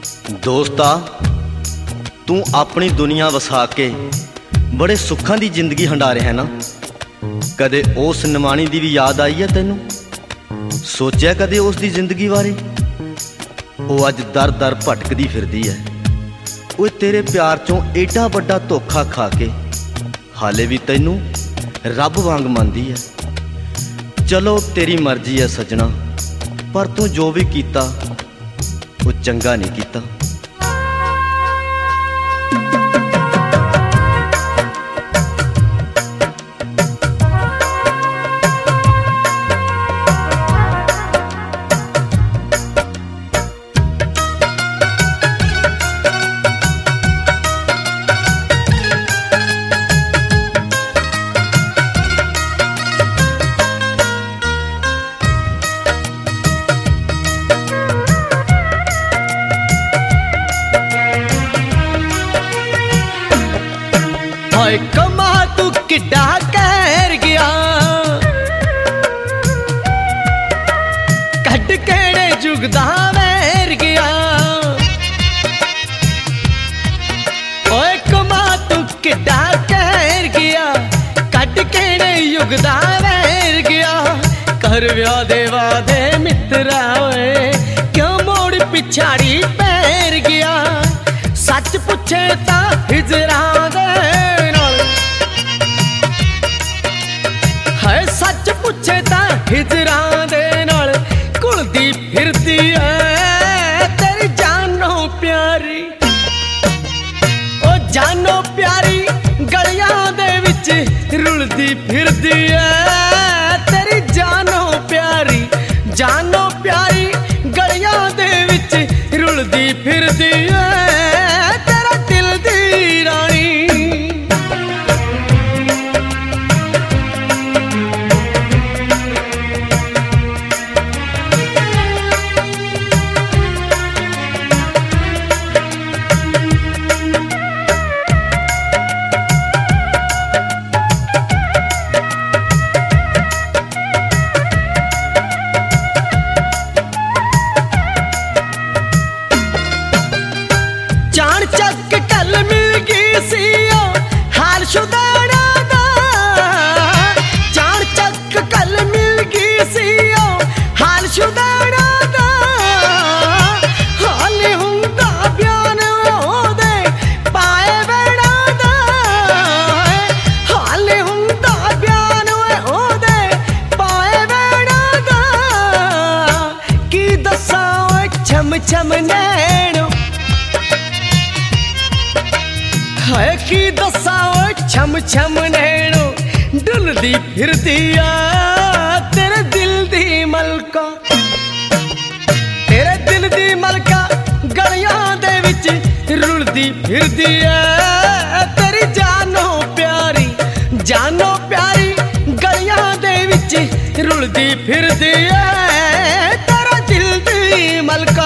दोस्ता तू अपनी दुनिया वसा के बड़े सुखां दी जिंदगी हंडा रहा है ना। कदे उस निमाणी दी भी याद आई है तेनू? सोचा कदे उस दी जिंदगी बारे? वो अज दर दर भटकदी फिरदी है। वो तेरे प्यार चों एडा बड़ा धोखा खा के हाले भी तैनू रब वांग मनदी है। चलो तेरी मर्जी है सजना, पर तू जो भी कीता वो चंगा नहीं कीता। हाय कमा तू किड्डा कहर गया, कट केड़े जुग दा वैर गया। ओए कमा तू किड्डा कहर गया, कट केड़े युग दा वैर गया। कर व्याह दे वादे मित्रा ओए, क्यों मोड़ पिछाड़ी पैर गया। सच पूछे ता हिजरा दे नाल, हाय सच पूछे ता हिजरा दे नाल घुलदी फिरदी ऐ तेरी जानो प्यारी। ओ जानो प्यारी गलियां दे विच रुलदी फिरदी ऐ तेरी जानो प्यारी। जानो प्यारी गलियां दे विच रुलदी फिरदी ऐ तेरा दिल दी रानी। जान चक कल मिल गई सी हाल शुदाना दा। जान चक कल मिल गई सी हाल शुदाना दा। हाल हुंदा बयान ओदे पाए वेड़ा दा। हाल हुंदा बयान ओदे पाए वेड़ा दा। की दसां ओए छम छम नैनो, हाय की दसा छम छम नैनो डुलदी फिरदी आ तेरे दिल दी मलका। तेरे दिल दी मलका गलियां दे विच रुलदी फिरदी ऐ तेरी जानो प्यारी। जानो प्यारी गलियां दे विच रुलदी फिरदी ऐ तेरा दिल दी मलका।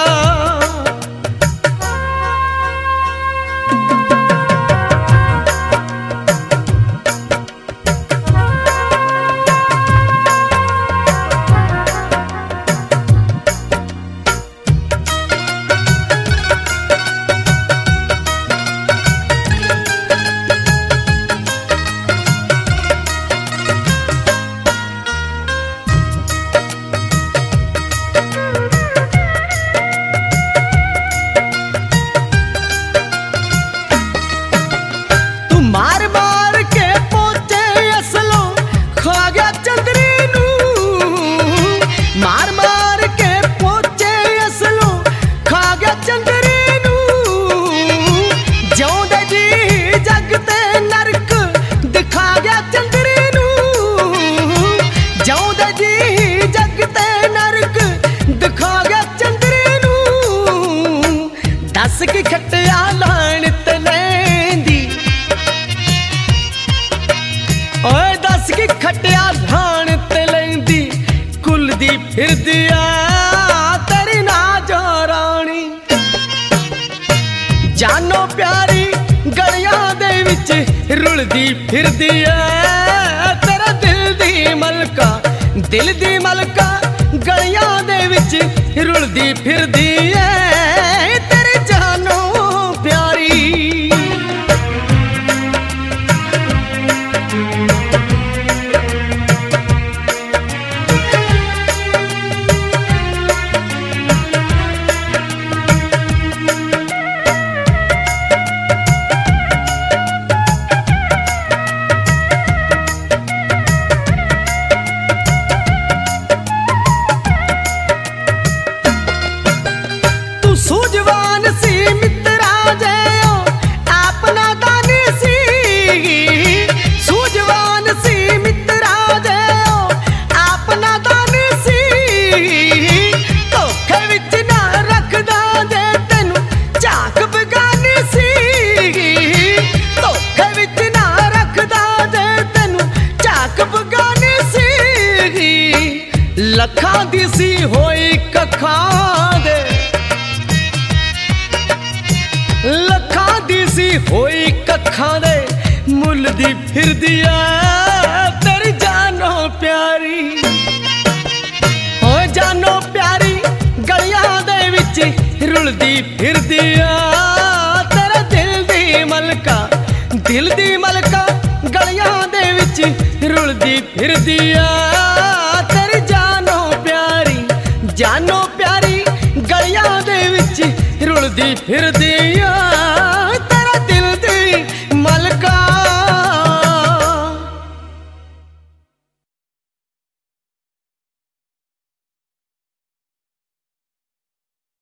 मार मार के पोते असलों खा गया चंदरी नू। मार मार के पोते असलों खा गया चंदरी नू। जिउंदे जी जगते नरक दिखा गया चंदरी नू। जिउंदे जी जगते नरक दिखा गया चंदरी नू। दस की खटिया लाण ते लैंदी, ओए दस की खटिया लाण ते लैंदी कुलदी फिरदी आ तेरी नाजो रानी। जानो प्यारी गलियां दे विच रुलदी फिरदी ऐ तेरा दिल दी मलका। दिल दी मलका गलियां दे विच रुलदी फिरदी ऐ तेरी सूझवान सी मित्रा जयो अपना दानी सी, सूझवान सी मित्रा जयो अपना दानी सी, धोखे विच ना रखदा जे तेनू झाक बगानी सी, धोखे विच ना रखदा जे तेनू झाक बगानी सी। लखां दी सी होई कखां दे, लखां दी सी होई कखां दे, मुल दी फिरदी आ तेरी जानो प्यारी, ओ जानो प्यारी गलियां दे विच रुलदी फिरदी आ तेरे दिल दी मलका, दिल दी मलका गलियां दे विच रुलदी फिरदी आ तेरी जानो प्यारी, जानो प्यारी गलियां दे विच रुलदी फिरदी आ।